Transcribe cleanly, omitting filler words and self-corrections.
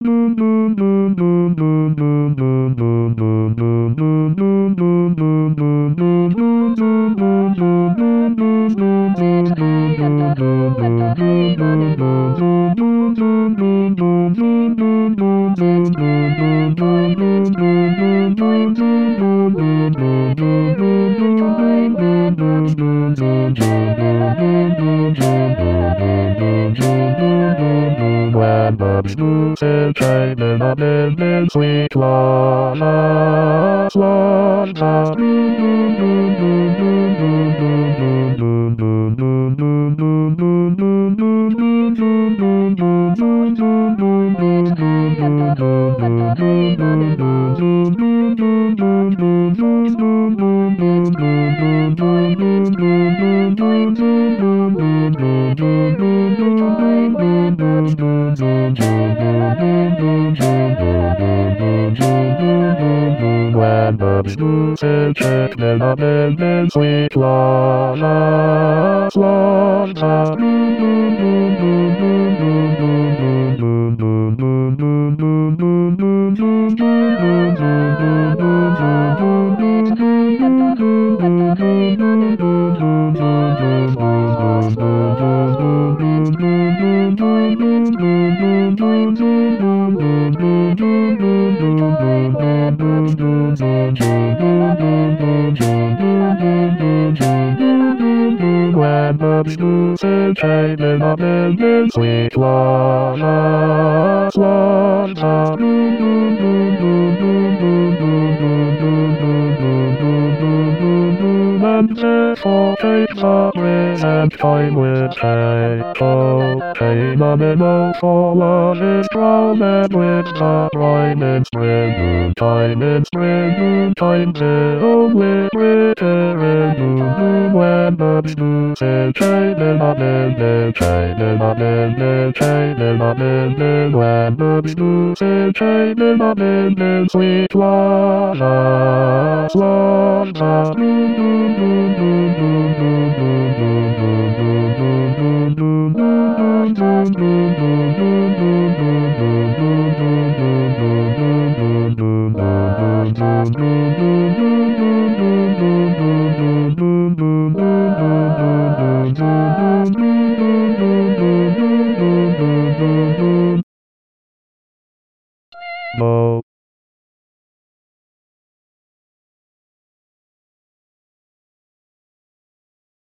When Bob's boots and shining up and sweet la la la la. When Bob's boots and shining up and sweet la la la la. When Bob's boots and shining up and sweet la la la la. And therefore take the bread and time with Taito. Pain a memo for love is drawn and with the brine in spring, noontime in spring, noontime the only return. When Bob's boots and shining up and shining up and shining up and when Bob's boots and shining up and sweet la la la la.